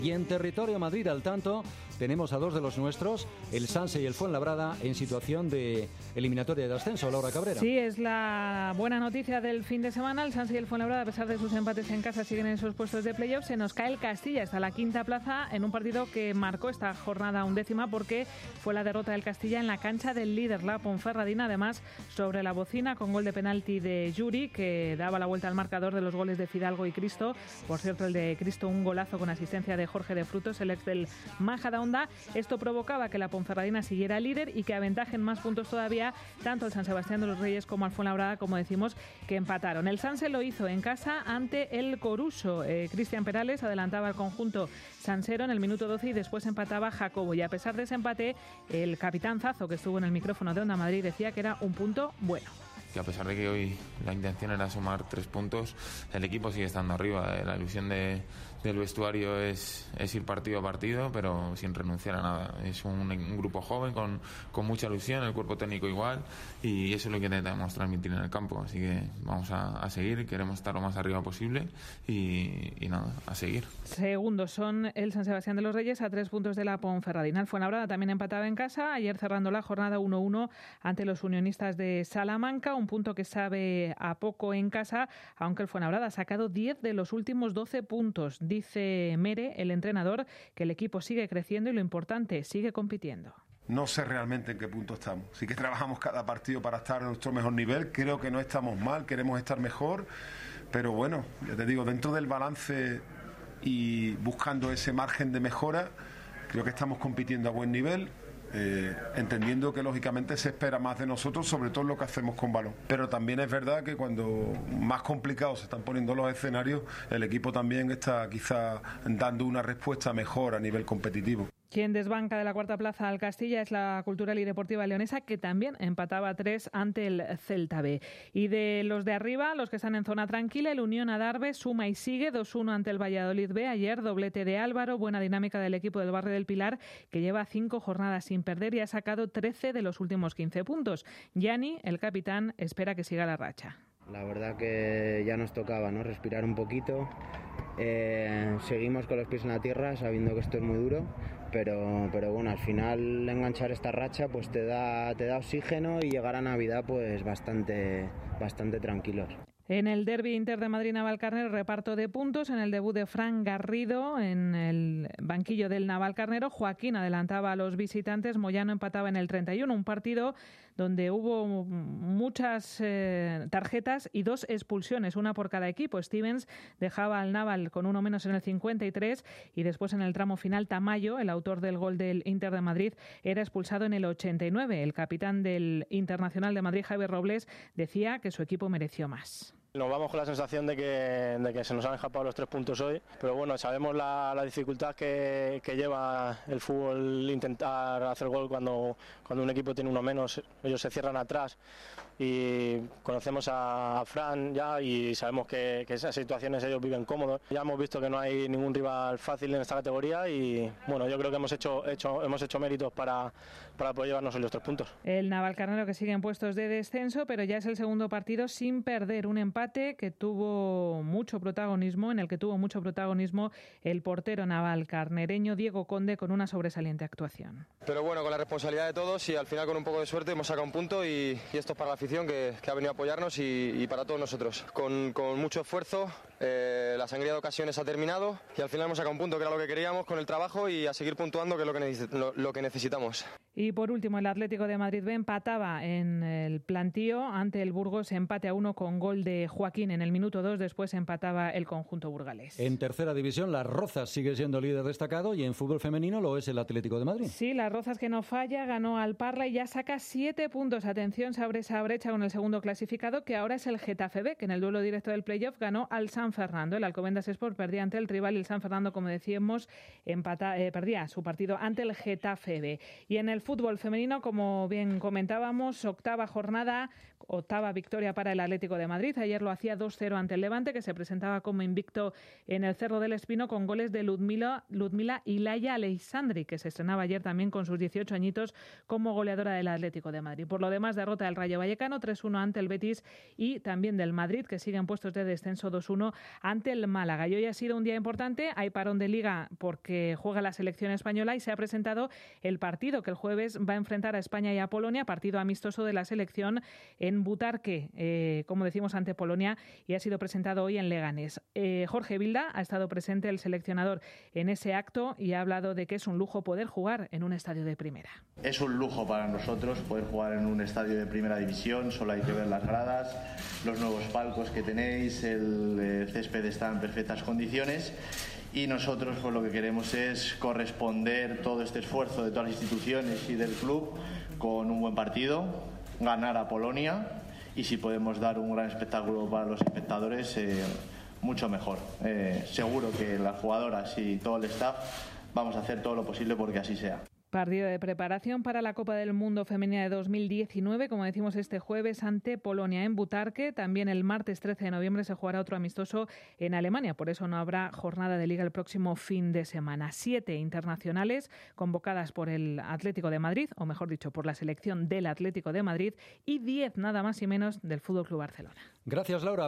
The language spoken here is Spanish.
Y en territorio Madrid, al tanto, tenemos a dos de los nuestros, el Sanse y el Fuenlabrada, en situación de eliminatoria de ascenso. Laura Cabrera. Sí, es la buena noticia del fin de semana. El Sanse y el Fuenlabrada, a pesar de sus empates en casa, siguen en esos puestos de playoff. Se nos cae el Castilla hasta la quinta plaza en un partido que marcó esta jornada 11ª porque fue la derrota del Castilla en la cancha del líder, la Ponferradina, además sobre la bocina con gol de penalti de Yuri, que daba la vuelta al marcador de los goles de Fidalgo y Cristo. Por cierto, el de Cristo, un golazo con asistencia de Jorge de Frutos, el ex del Majadahonda. Esto provocaba que la Ponferradina siguiera líder y que aventajen más puntos todavía tanto el San Sebastián de los Reyes como al Fuenlabrada, como decimos, que empataron. El Sanse lo hizo en casa ante el Coruso. Cristian Perales adelantaba al conjunto sansero en el minuto 12 y después empataba Jacobo. Y a pesar de ese empate, el capitán Zazo, que estuvo en el micrófono de Onda Madrid, decía que era un punto bueno. Que a pesar de que hoy la intención era sumar 3 puntos, el equipo sigue estando arriba. La ilusión del vestuario es ir partido a partido, pero sin renunciar a nada. Es un grupo joven con mucha ilusión, el cuerpo técnico igual, y eso es lo que intentamos transmitir en el campo. Así que vamos a seguir, queremos estar lo más arriba posible y nada, a seguir. Segundos son el San Sebastián de los Reyes a 3 puntos de la Ponferradina. El Fuenlabrada también empataba en casa, ayer cerrando la jornada 1-1 ante los Unionistas de Salamanca. Un punto que sabe a poco en casa, aunque el Fuenlabrada ha sacado 10 de los últimos 12 puntos. Dice Mere, el entrenador, que el equipo sigue creciendo y lo importante, sigue compitiendo. No sé realmente en qué punto estamos. Sí que trabajamos cada partido para estar a nuestro mejor nivel. Creo que no estamos mal, queremos estar mejor. Pero bueno, ya te digo, dentro del balance y buscando ese margen de mejora, creo que estamos compitiendo a buen nivel. Entendiendo que lógicamente se espera más de nosotros, sobre todo lo que hacemos con balón, pero también es verdad que cuando más complicados se están poniendo los escenarios, el equipo también está quizá dando una respuesta mejor a nivel competitivo. Quien desbanca de la cuarta plaza al Castilla es la Cultural y Deportiva Leonesa, que también empataba 3 ante el Celta B. Y de los de arriba, los que están en zona tranquila, el Unión Adarve suma y sigue 2-1 ante el Valladolid B. Ayer doblete de Álvaro, buena dinámica del equipo del Barrio del Pilar, que lleva 5 jornadas sin perder y ha sacado 13 de los últimos 15 puntos. Gianni, el capitán, espera que siga la racha. La verdad que ya nos tocaba, ¿no?, respirar un poquito. Seguimos con los pies en la tierra, sabiendo que esto es muy duro, pero bueno, al final enganchar esta racha pues te da oxígeno y llegar a Navidad pues bastante tranquilos. En el derbi Inter de Madrid-Navalcarnero, reparto de puntos. En el debut de Fran Garrido, en el banquillo del Navalcarnero, Joaquín adelantaba a los visitantes, Moyano empataba en el 31. Un partido donde hubo muchas tarjetas y 2 expulsiones, una por cada equipo. Stevens dejaba al Naval con uno menos en el 53 y después en el tramo final Tamayo, el autor del gol del Inter de Madrid, era expulsado en el 89. El capitán del Internacional de Madrid, Javier Robles, decía que su equipo mereció más. Nos vamos con la sensación de que se nos han escapado los 3 puntos hoy, pero bueno, sabemos la dificultad que lleva el fútbol intentar hacer gol cuando un equipo tiene uno menos. Ellos se cierran atrás y conocemos a Fran ya y sabemos que esas situaciones ellos viven cómodos. Ya hemos visto que no hay ningún rival fácil en esta categoría y bueno, yo creo que hemos hecho méritos para poder llevarnos hoy los 3 puntos. El Navalcarnero, que sigue en puestos de descenso, pero ya es el segundo partido sin perder, un empate que tuvo mucho protagonismo, en el que tuvo mucho protagonismo el portero navalcarnereño Diego Conde, con una sobresaliente actuación. Pero bueno, con la responsabilidad de todos y al final con un poco de suerte hemos sacado un punto y esto es para la afición que ha venido a apoyarnos y para todos nosotros. Con mucho esfuerzo, la sangría de ocasiones ha terminado y al final hemos sacado un punto que era lo que queríamos con el trabajo y a seguir puntuando, que es lo que necesitamos. Y por último, el Atlético de Madrid B empataba en el plantío ante el Burgos, empate a 1 con gol de Joaquín en el minuto 2, después empataba el conjunto burgalés. En tercera división, Las Rozas sigue siendo líder destacado y en fútbol femenino lo es el Atlético de Madrid. Sí, Las Rozas, que no falla, ganó al Parla y ya saca 7 puntos. Atención, se abre esa brecha con el segundo clasificado, que ahora es el Getafe B, que en el duelo directo del playoff ganó al San Fernando. El Alcobendas Sport perdía ante el rival y el San Fernando, como decíamos, perdía su partido ante el Getafe B. Y en el fútbol femenino, como bien comentábamos, octava jornada, octava victoria para el Atlético de Madrid. Ayer ayer lo hacía 2-0 ante el Levante, que se presentaba como invicto en el Cerro del Espino, con goles de Ludmila Ilaya Aleixandri, que se estrenaba ayer también con sus 18 añitos como goleadora del Atlético de Madrid. Por lo demás, derrota del Rayo Vallecano 3-1 ante el Betis y también del Madrid, que sigue en puestos de descenso 2-1 ante el Málaga. Y hoy ha sido un día importante, hay parón de Liga porque juega la selección española y se ha presentado el partido que el jueves va a enfrentar a España y a Polonia, partido amistoso de la selección en Butarque, como decimos, ante Polonia, y ha sido presentado hoy en Leganés. Jorge Vilda ha estado presente, el seleccionador, en ese acto, y ha hablado de que es un lujo poder jugar en un estadio de primera. Es un lujo para nosotros poder jugar en un estadio de primera división, solo hay que ver las gradas, los nuevos palcos que tenéis, el césped está en perfectas condiciones. Y nosotros pues lo que queremos es corresponder todo este esfuerzo de todas las instituciones y del club con un buen partido, ganar a Polonia, y si podemos dar un gran espectáculo para los espectadores, mucho mejor. Seguro que las jugadoras y todo el staff vamos a hacer todo lo posible porque así sea. Partido de preparación para la Copa del Mundo Femenina de 2019, como decimos, este jueves ante Polonia en Butarque. También el martes 13 de noviembre se jugará otro amistoso en Alemania, por eso no habrá jornada de Liga el próximo fin de semana. 7 internacionales convocadas por el Atlético de Madrid, o mejor dicho, por la selección del Atlético de Madrid, y 10 nada más y menos del FC Barcelona. Gracias, Laura.